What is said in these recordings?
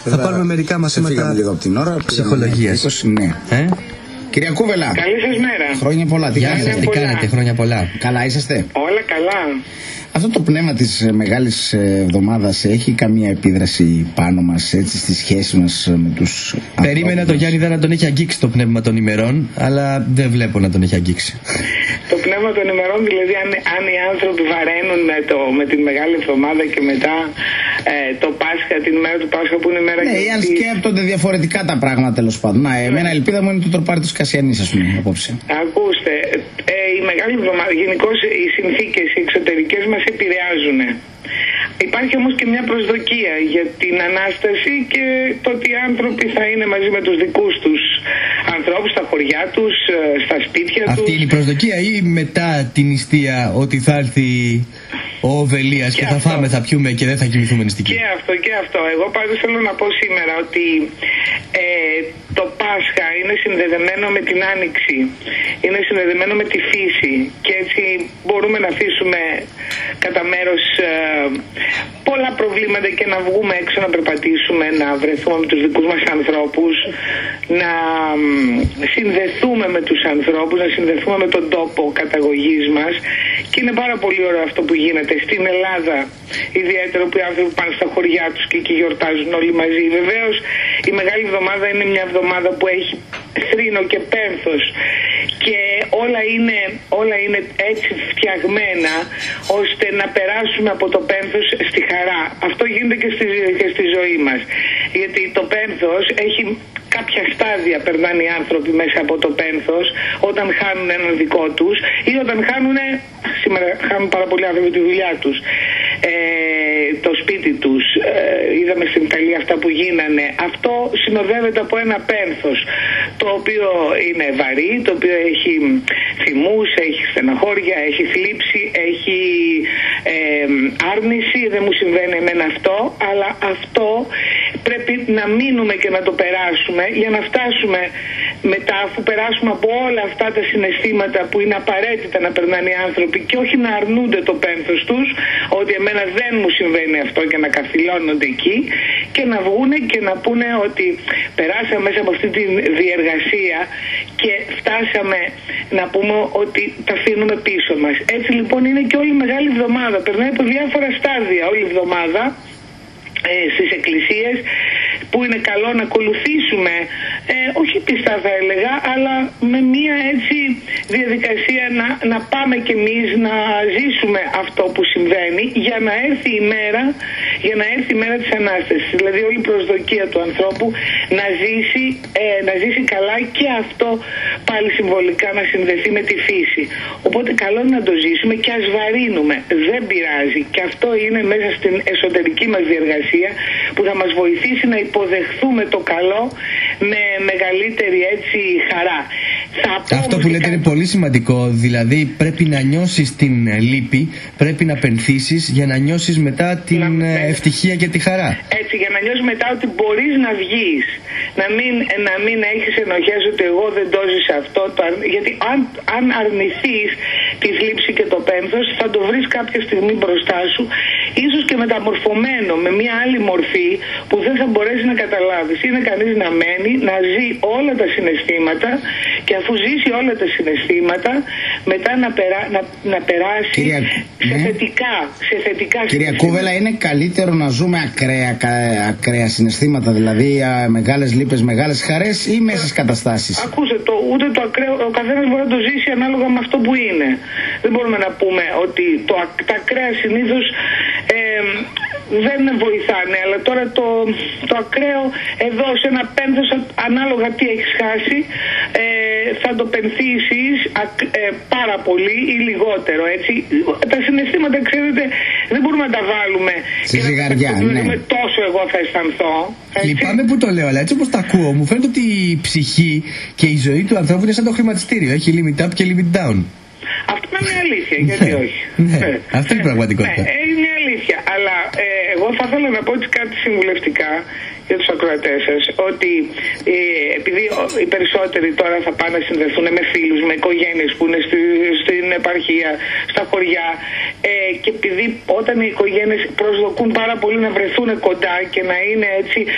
Θα πάρουμε μερικά μαθήματα ψυχολογίας. Ναι. Κυρία Κούβελα. Καλή σας μέρα. Χρόνια πολλά. Γεια σας, τι κάνετε, χρόνια πολλά. Καλά είσαστε? Όλα καλά. Αυτό το πνεύμα της μεγάλης εβδομάδας έχει καμία επίδραση πάνω μας, έτσι, στη σχέση μας με τους ανθρώπους? Περίμενα το Γιάννη να τον έχει αγγίξει το πνεύμα των ημερών, αλλά δεν βλέπω να τον έχει αγγίξει. Το πνεύμα των ημερών, δηλαδή αν οι άνθρωποι βαραίνουν με την μεγάλη εβδομάδα και μετά το Πάσχα, την ημέρα του Πάσχα που είναι η μέρα... Ναι, ή αν σκέπτονται διαφορετικά τα πράγματα, τέλος πάντων. Εμένα η ελπίδα μου είναι το τροπάρι της Κασιανής, ας πούμε, απόψε. Ακούστε, η μεγάλη εβδομάδα, γενικώς οι συνθήκες οι εξωτερικές μας επηρεάζουν. Υπάρχει όμως και μια προσδοκία για την Ανάσταση και το ότι οι άνθρωποι θα είναι μαζί με τους δικούς τους ανθρώπους, στα χωριά τους, στα σπίτια τους. Αυτή είναι η προσδοκία ή μετά την νηστεία ότι θα έρθει ο Βελίας και θα φάμε, θα πιούμε και δεν θα κοιμηθούμε νηστικοί? Και αυτό. Εγώ πάντως θέλω να πω σήμερα ότι το Πάσχα είναι συνδεδεμένο με την Άνοιξη, είναι συνδεδεμένο με τη φύση και έτσι μπορούμε να αφήσουμε κατά μέρος πολλά προβλήματα και να βγούμε έξω να περπατήσουμε, να βρεθούμε με τους δικούς μας ανθρώπους, να συνδεθούμε με τους ανθρώπους, να συνδεθούμε με τον τόπο καταγωγής μας. Και είναι πάρα πολύ ωραίο αυτό που γίνεται στην Ελλάδα, ιδιαίτερα που οι άνθρωποι πάνε στα χωριά τους και εκεί γιορτάζουν όλοι μαζί. Βεβαίως η Μεγάλη Εβδομάδα είναι μια εβδομάδα που έχει θρήνο και πένθος και όλα είναι έτσι φτιαγμένα ώστε να περάσουμε από το πένθος στη χαρά. Αυτό γίνεται και στη ζωή μας, γιατί το πένθος έχει κάποια στάδια, περνάνε οι άνθρωποι μέσα από το πένθος, όταν χάνουν έναν δικό τους ή όταν σήμερα χάνουν πάρα πολλοί άνθρωποι τη δουλειά τους, το σπίτι τους. Είδαμε στην Ιταλία αυτά που γίνανε. Αυτό συνοδεύεται από ένα πένθος το οποίο είναι βαρύ, το οποίο έχει θυμούς, έχει στεναχώρια, έχει θλίψη, έχει άρνηση. Δεν μου συμβαίνει εμένα αυτό, αλλά αυτό πρέπει να μείνουμε και να το περάσουμε για να φτάσουμε μετά, αφού περάσουμε από όλα αυτά τα συναισθήματα που είναι απαραίτητα να περνάνε οι άνθρωποι και όχι να αρνούνται το πένθος τους, ότι εμένα δεν μου συμβαίνει αυτό και να καθυλώνονται εκεί, και να βγούνε και να πούνε ότι περάσαμε μέσα από αυτή τη διεργασία και φτάσαμε να πούμε ότι τα αφήνουμε πίσω μας. Έτσι λοιπόν είναι και όλη η Μεγάλη Εβδομάδα. Περνάει από διάφορα στάδια όλη η εβδομάδα στις εκκλησίες, που είναι καλό να ακολουθήσουμε, όχι πιστά θα έλεγα, αλλά με μια έτσι διαδικασία να πάμε κι εμείς να ζήσουμε αυτό που συμβαίνει για να έρθει η μέρα της Ανάστασης. Δηλαδή όλη η προσδοκία του ανθρώπου να ζήσει καλά, και αυτό πάλι συμβολικά να συνδεθεί με τη φύση. Οπότε καλό είναι να το ζήσουμε και ας βαρύνουμε, δεν πειράζει, και αυτό είναι μέσα στην εσωτερική μας διεργασία που θα μας βοηθήσει να υποδεχθούμε το καλό με μεγαλύτερη έτσι χαρά. Αυτό που λέτε είναι πολύ σημαντικό, δηλαδή πρέπει να νιώσεις την λύπη, πρέπει να πενθήσεις για να νιώσεις μετά την ευτυχία και τη χαρά. Έτσι, για να νιώσεις μετά ότι μπορείς να βγεις, να μην έχεις ενοχές ότι εγώ δεν το ζήσα αυτό, γιατί αν αρνηθείς τη θλίψη και το πένθος θα το βρεις κάποια στιγμή μπροστά σου, ίσως και μεταμορφωμένο με μια άλλη μορφή που δεν θα μπορέσει να καταλάβεις. Είναι κανείς να μένει, να ζει όλα τα συναισθήματα και αφού ζήσει όλα τα συναισθήματα μετά να περάσει σε θετικά Κυρία Κούβελα, είναι καλύτερο να ζούμε ακραία συναισθήματα, δηλαδή μεγάλες λύπες, μεγάλες χαρές, ή μέσες καταστάσεις? Ακούστε, ούτε το ακραίο, ο καθένας μπορεί να το ζήσει ανάλογα με αυτό που είναι. Δεν μπορούμε να πούμε ότι τα ακραία συνήθως δεν βοηθάνε, αλλά τώρα το ακραίο εδώ σε ένα πένθος, ανάλογα τι έχεις χάσει, θα το πενθήσεις πάρα πολύ ή λιγότερο, έτσι. Τα συναισθήματα, ξέρετε, δεν μπορούμε να τα βάλουμε στη ζυγαριά, ναι. Τόσο εγώ θα αισθανθώ. Λυπάμαι που το λέω, αλλά έτσι όπως τα ακούω, μου φαίνεται ότι η ψυχή και η ζωή του ανθρώπου είναι σαν το χρηματιστήριο. Έχει limit up και limit down. Αυτό είναι αλήθεια, γιατί όχι. Αυτή είναι η πραγματικότητα. Είναι αλήθεια, αλλά εγώ θα ήθελα να πω κάτι συμβουλευτικά για τους ακροατές σας, ότι επειδή οι περισσότεροι τώρα θα πάνε να συνδεθούν με φίλους, με οικογένειες που είναι στην επαρχία, στα χωριά, και επειδή όταν οι οικογένειες προσδοκούν πάρα πολύ να βρεθούν κοντά και να είναι έτσι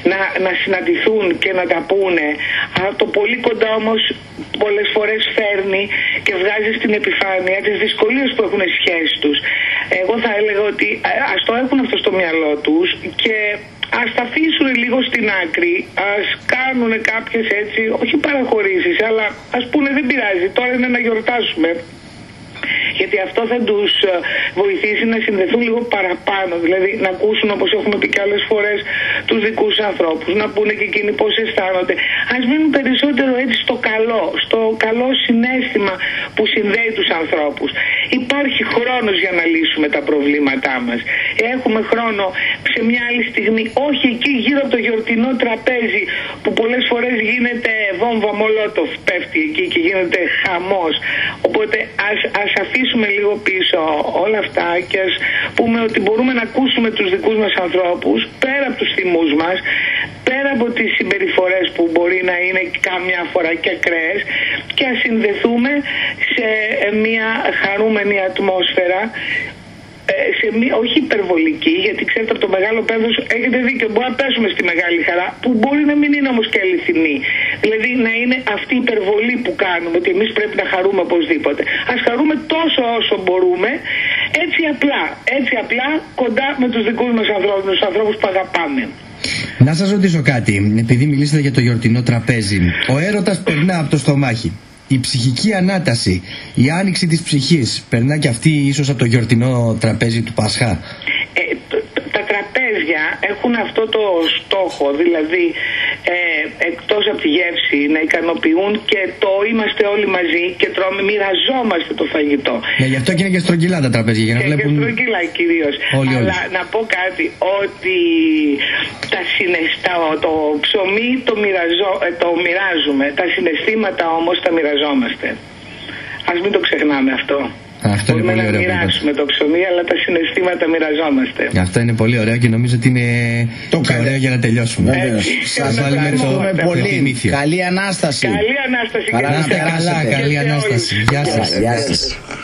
να συναντηθούν και να τα πούνε. Το πολύ κοντά όμως πολλές φορές φέρνει και βγάζει στην επιφάνεια τις δυσκολίες που έχουν οι σχέσεις τους. Εγώ θα έλεγα ότι ας το έχουν αυτό στο μυαλό τους και ας τα αφήσουν λίγο στην άκρη, ας κάνουν κάποιες έτσι, όχι παραχωρήσεις, αλλά ας πούνε δεν πειράζει, τώρα είναι να γιορτάσουμε. Γιατί αυτό θα τους βοηθήσει να συνδεθούν λίγο παραπάνω, δηλαδή να ακούσουν, όπως έχουμε πει και άλλες φορές, τους δικούς ανθρώπους, να πούνε και εκείνοι πώς αισθάνονται. Ας μείνουν περισσότερο έτσι στο καλό συναίσθημα που συνδέει τους ανθρώπους. Υπάρχει χρόνος για να λύσουμε τα προβλήματά μας. Έχουμε χρόνο σε μια άλλη στιγμή, όχι εκεί γύρω από το γιορτινό τραπέζι που πολλές φορές γίνεται βόμβα μολότοφ, πέφτει εκεί και γίνεται χαμός. Οπότε ας αφήσουμε λίγο πίσω όλα αυτά και ας πούμε ότι μπορούμε να ακούσουμε τους δικούς μας ανθρώπους πέρα από τους θυμούς μας, πέρα από τις συμπεριφορές που μπορεί να είναι κάμια φορά και ακραίες, και ας συνδεθούμε σε μια χαρούμενη ατμόσφαιρα, όχι υπερβολική, γιατί ξέρετε από το μεγάλο πένθος έχετε δίκιο, μπορεί να πέσουμε στη μεγάλη χαρά που μπορεί να μην είναι όμως και αληθινή. Δηλαδή να είναι αυτή η υπερβολή που κάνουμε, ότι εμείς πρέπει να χαρούμε οπωσδήποτε. Ας χαρούμε τόσο όσο μπορούμε, έτσι απλά κοντά με τους δικούς μας ανθρώπους, τους ανθρώπους που αγαπάμε. Να σας ρωτήσω κάτι, επειδή μιλήσατε για το γιορτινό τραπέζι. Ο έρωτας περνά από το στομάχι. Η ψυχική ανάταση, η άνοιξη της ψυχής, περνά και αυτή ίσως από το γιορτινό τραπέζι του Πασχά. Τα τραπέζια έχουν αυτό το στόχο, δηλαδή εκτός από τη γεύση να ικανοποιούν και το είμαστε όλοι μαζί και τρώμε, μοιραζόμαστε το φαγητό. Ναι, γι' αυτό και είναι και στρογγυλά τα τραπέζια, για να βλέπουν. Και στρογγυλά κυρίως. Αλλά να πω κάτι, ότι το ψωμί το μοιράζουμε, τα συναισθήματα όμως τα μοιραζόμαστε. Ας μην το ξεχνάμε αυτό. Αυτό είναι πολύ ωραίο. Μπορούμε να μοιράσουμε το ψωμί, αλλά τα συναισθήματα μοιραζόμαστε. Αυτό είναι πολύ ωραίο και νομίζω ότι είναι το ωραίο για να τελειώσουμε. Σας ευχαριστούμε πολύ. Καλή Ανάσταση. Καλή Ανάσταση. Καλά, καλή Ανάσταση. Γεια σας.